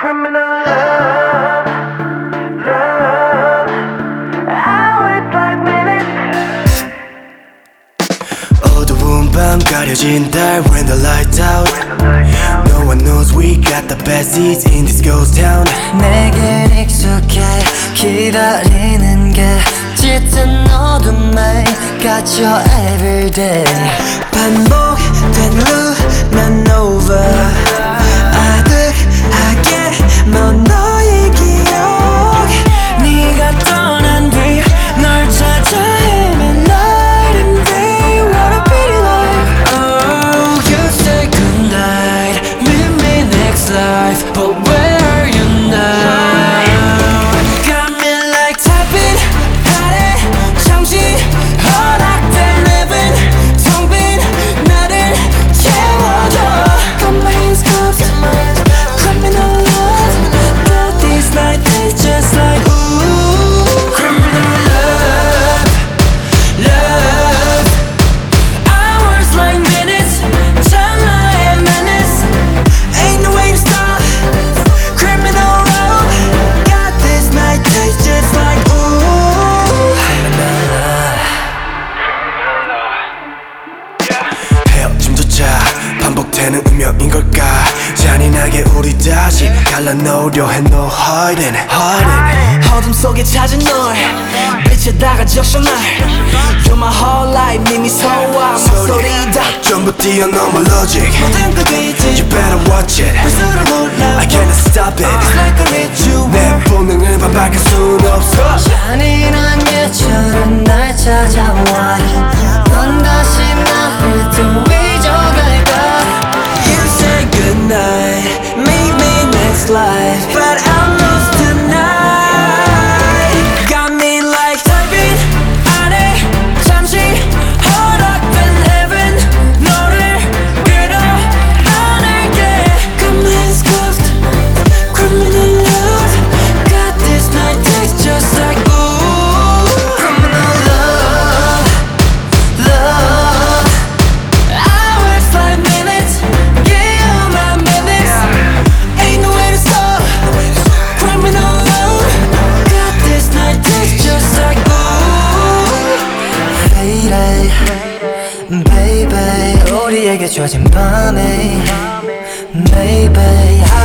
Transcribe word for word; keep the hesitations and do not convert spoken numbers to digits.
Criminal love, love. Hours like minutes. 어두운 밤 가려진 달 when the lights out. No one knows we got the best seats in this ghost town. 내겐 익숙해 기다리는 게 짙은 어둠에 갇혀 everyday 반복된 loop 난 over. 아득하게 넌 너의 기억. 네가 떠난 뒤 널 찾아 헤맨 night and day. What a pity life. Oh, you say goodnight, meet me next life, but where are you now? Got me like tapping 하래 잠시 허락된 heaven. 텅 빈 나를 채워줘. Got my hands cuffed, criminal love. Got these night days just like ooh. Criminal love, love. Hours like minutes, 찰나의 menace. Ain't no way to stop. Criminal love. Got these night days just like ooh. Criminal love. 헤어짐조차 반복되는 운명인 걸까? 잔인하게 우리 다시 갈라놓으려 해. No hiding, hiding. 어둠 속에 찾은 널 빛에 다가졌어 날. You're my whole life 네 미소와 목소리 다 전부 뛰어넘어 logic. 모든 걸 뒤지 You better watch it. 불수를 몰라 I can't stop it. It's like a ritual. 내 본능을 반박할 순 없어. 잔인한 예처럼 날 찾아와 넌 다시 나를 또 잊어갈까. You say goodnight, meet me next life, but I'm lost tonight. Got me like 달빛 아래 잠시 허락된 heaven. 너를 끌어안을게. Got my hands cuffed, criminal love. Got this night taste just like ooh. Criminal love, love. Hours like minutes, yeah, my minutes. Ain't no way to stop. Criminal love. Got this night taste just like ooh. Lady, baby 우리에게 주어진 밤에 Baby